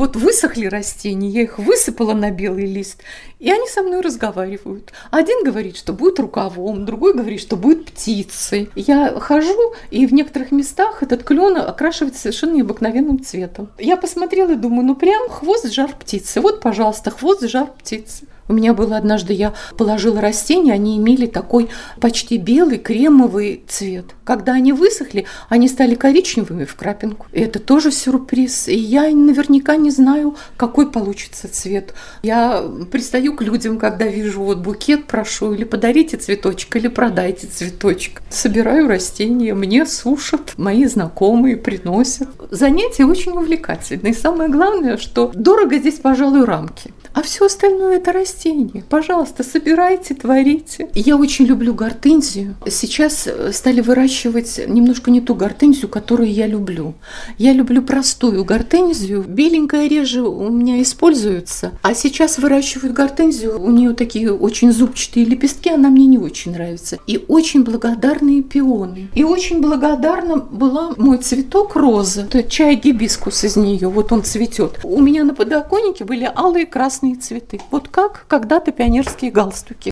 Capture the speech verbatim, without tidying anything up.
Вот высохли растения, я их высыпала на белый лист, и они со мной разговаривают. Один говорит, что будет рукавом, другой говорит, что будет птицей. Я хожу, и в некоторых местах этот клен окрашивается совершенно необыкновенным цветом. Я посмотрела и думаю, ну прям хвост жар птицы. Вот, пожалуйста, хвост жар птицы. У меня было однажды, я положила растения, они имели такой почти белый кремовый цвет. Когда они высохли, они стали коричневыми в крапинку. И это тоже сюрприз. И я наверняка не знаю, какой получится цвет. Я пристаю к людям, когда вижу вот букет, прошу, или подарите цветочек, или продайте цветочек. Собираю растения, мне сушат, мои знакомые приносят. Занятие очень увлекательное. И самое главное, что дорого здесь, пожалуй, рамки. А все остальное – это растения. Пожалуйста, собирайте, творите. Я очень люблю гортензию. Сейчас стали выращивать немножко не ту гортензию, которую я люблю. Я люблю простую гортензию. Беленькая реже у меня используется. А сейчас выращивают гортензию. У нее такие очень зубчатые лепестки. Она мне не очень нравится. И очень благодарные пионы. И очень благодарна была мой цветок розы. Это чай гибискус из нее. Вот он цветет. У меня на подоконнике были алые красные цветы. Вот как когда-то пионерские галстуки.